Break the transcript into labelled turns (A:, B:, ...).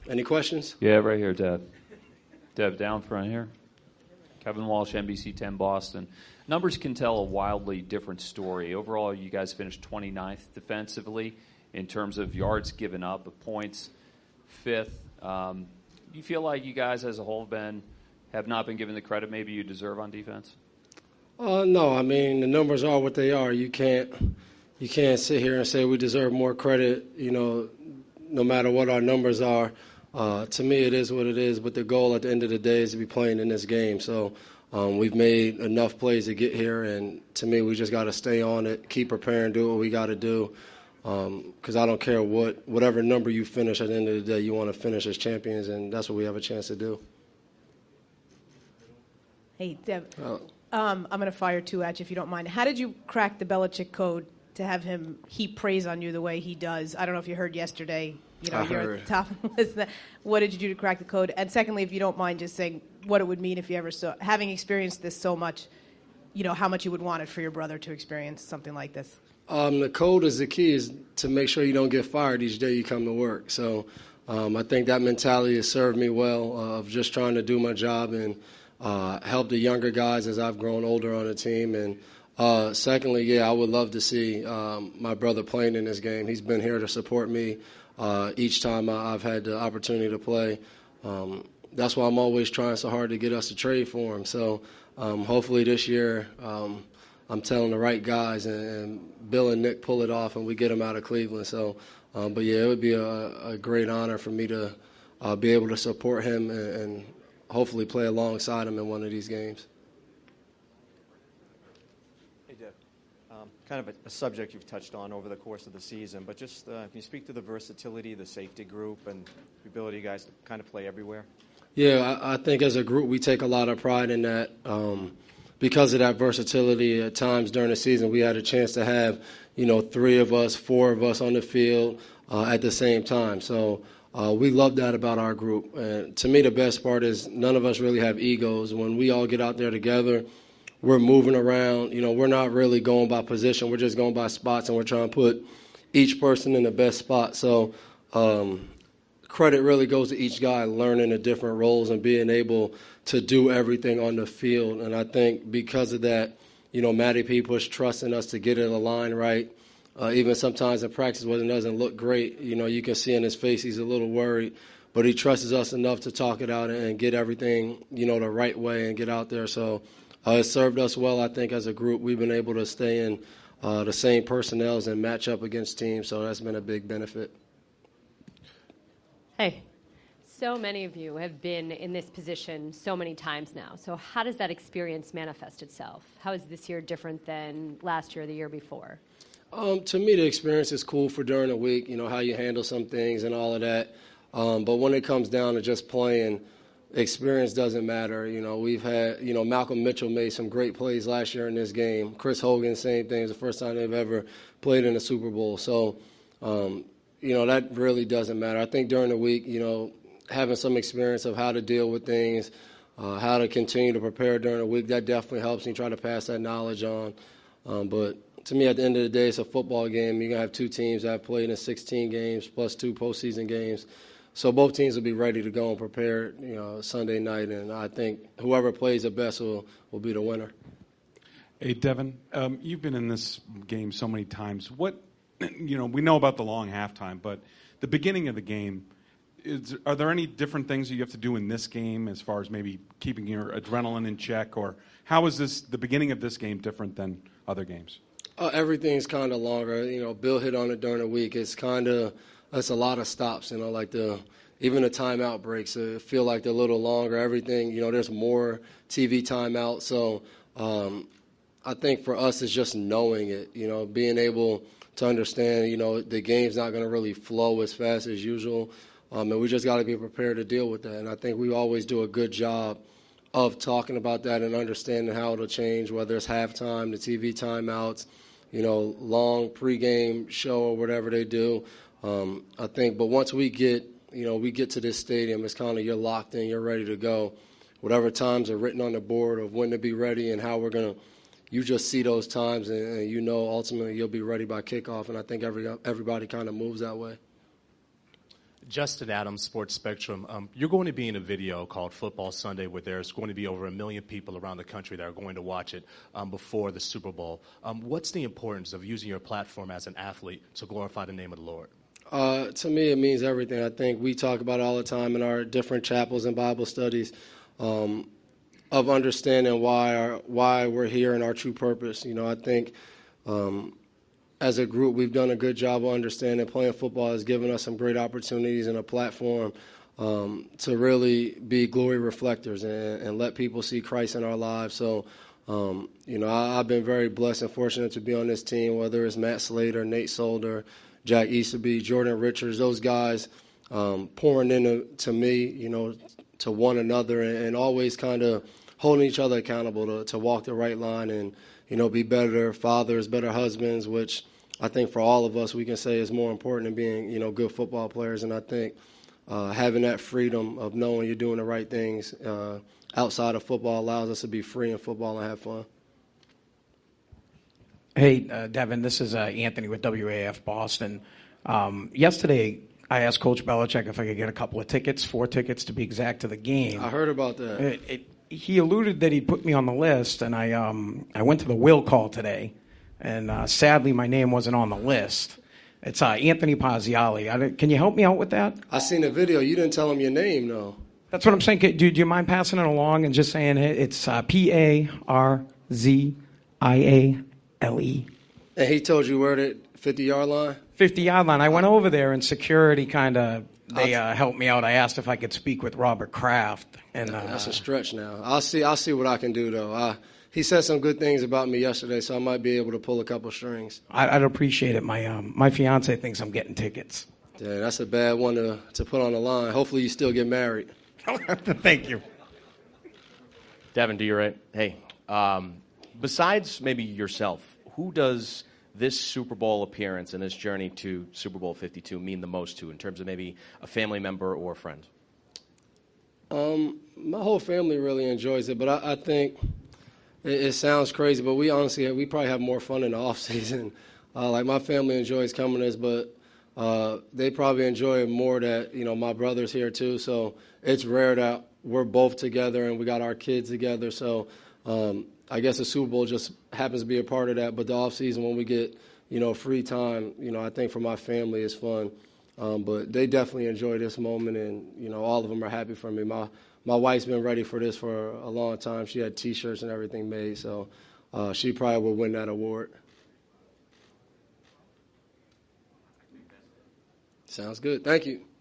A: Any questions?
B: Yeah, right here, Deb. Deb, down front here. Kevin Walsh, NBC 10 Boston. Numbers can tell a wildly different story. Overall, you guys finished 29th defensively in terms of yards given up, of points, 5th. Do you feel like you guys as a whole have not been given the credit maybe you deserve on defense?
A: No, I mean, the numbers are what they are. You can't sit here and say we deserve more credit, no matter what our numbers are. To me, it is what it is, but the goal at the end of the day is to be playing in this game. So we've made enough plays to get here, and to me, we just got to stay on it, keep preparing, do what we got to do, because I don't care whatever number you finish at the end of the day, you want to finish as champions, and that's what we have a chance to do.
C: Hey, Deb, I'm going to fire two at you if you don't mind. How did you crack the Belichick code to have him heap praise on you the way he does? I don't know if you heard yesterday. You're at the top of the list. What did you do to crack the code? And secondly, if you don't mind just saying what it would mean if you ever saw, having experienced this so much, how much you would want it for your brother to experience something like this.
A: The code is the key, is to make sure you don't get fired each day you come to work. So I think that mentality has served me well, of just trying to do my job and help the younger guys as I've grown older on the team. And secondly, I would love to see my brother playing in this game. He's been here to support me each time I've had the opportunity to play. That's why I'm always trying so hard to get us to trade for him. So hopefully this year I'm telling the right guys and Bill and Nick pull it off and we get him out of Cleveland. So, but it would be a great honor for me to be able to support him and hopefully play alongside him in one of these games.
D: Kind of a subject you've touched on over the course of the season, but just can you speak to the versatility of the safety group and the ability of you guys to kind of play everywhere?
A: Yeah, I think as a group we take a lot of pride in that. Because of that versatility, at times during the season we had a chance to have, 3 of us, 4 of us on the field at the same time. So we love that about our group. And to me, the best part is none of us really have egos. When we all get out there together, we're moving around. We're not really going by position. We're just going by spots, and we're trying to put each person in the best spot. So credit really goes to each guy learning the different roles and being able to do everything on the field. And I think because of that, Matty P puts trust in us to get it aligned right. Even sometimes in practice when it doesn't look great, you can see in his face he's a little worried. But he trusts us enough to talk it out and get everything, the right way and get out there. So it served us well, I think, as a group. We've been able to stay in the same personnels and match up against teams, so that's been a big benefit.
E: Hey. So many of you have been in this position so many times now. So how does that experience manifest itself? How is this year different than last year or the year before?
A: To me, the experience is cool for during the week, how you handle some things and all of that. But when it comes down to just playing, experience doesn't matter. We've had, Malcolm Mitchell made some great plays last year in this game. Chris Hogan, same thing. It's the first time they've ever played in a Super Bowl. So, that really doesn't matter. I think during the week, having some experience of how to deal with things, how to continue to prepare during the week, that definitely helps me try to pass that knowledge on. But to me, at the end of the day, it's a football game. You're going to have 2 teams that have played in 16 games plus 2 postseason games. So both teams will be ready to go and prepare, Sunday night. And I think whoever plays the best will be the winner.
F: Hey, Devin, you've been in this game so many times. We know about the long halftime, but the beginning of the game, are there any different things that you have to do in this game as far as maybe keeping your adrenaline in check? Or how is the beginning of this game different than other games?
A: Everything's kind of longer. Bill hit on it during the week. It's a lot of stops, even the timeout breaks feel like they're a little longer. Everything, there's more TV timeout. So I think for us it's just knowing it, being able to understand, the game's not going to really flow as fast as usual. And we just got to be prepared to deal with that. And I think we always do a good job of talking about that and understanding how it'll change, whether it's halftime, the TV timeouts, long pregame show or whatever they do. I think, but once we get to this stadium, it's kind of you're locked in, you're ready to go. Whatever times are written on the board of when to be ready and how we're going to, you just see those times and ultimately you'll be ready by kickoff. And I think everybody kind of moves that way.
G: Justin Adams, Sports Spectrum. You're going to be in a video called Football Sunday where there's going to be over 1 million people around the country that are going to watch it before the Super Bowl. What's the importance of using your platform as an athlete to glorify the name of the Lord?
A: To me, it means everything. I think we talk about it all the time in our different chapels and Bible studies of understanding why we're here and our true purpose. I think as a group, we've done a good job of understanding playing football has given us some great opportunities and a platform to really be glory reflectors and let people see Christ in our lives. So, I've been very blessed and fortunate to be on this team, whether it's Matt Slater, Nate Solder, Jack Easterby, Jordan Richards, those guys pouring into me, to one another and always kind of holding each other accountable to walk the right line and, be better fathers, better husbands, which I think for all of us we can say is more important than being, good football players. And I think having that freedom of knowing you're doing the right things outside of football allows us to be free in football and have fun.
H: Hey, Devin, this is Anthony with WAF Boston. Yesterday, I asked Coach Belichick if I could get a couple of tickets, 4 tickets to be exact, to the game.
A: I heard about that.
H: He alluded that he'd put me on the list, and I went to the will call today, and sadly my name wasn't on the list. It's Anthony Paziali. Can you help me out with that?
A: I seen the video. You didn't tell him your name, though.
H: That's what I'm saying. Do you mind passing it along and just saying it's Parzile?
A: And he told you where the 50-yard line?
H: 50-yard line. I went over there, and security kind of helped me out. I asked if I could speak with Robert Kraft. And
A: that's a stretch now. I'll see what I can do, though. He said some good things about me yesterday, so I might be able to pull a couple strings.
H: I'd appreciate it. My fiance thinks I'm getting tickets.
A: Yeah, that's a bad one to put on the line. Hopefully you still get married.
H: Thank you.
I: Devin, do you right? Hey, besides maybe yourself, who does this Super Bowl appearance and this journey to Super Bowl 52 mean the most to in terms of maybe a family member or a friend?
A: My whole family really enjoys it, but I think it sounds crazy, but we probably have more fun in the off season. Like my family enjoys coming to this, but they probably enjoy it more that my brother's here too. So it's rare that we're both together and we got our kids together. So I guess the Super Bowl just happens to be a part of that. But the off season when we get free time, I think for my family it's fun. But they definitely enjoy this moment, and all of them are happy for me. My wife's been ready for this for a long time. She had T-shirts and everything made, so she probably will win that award. Sounds good. Thank you.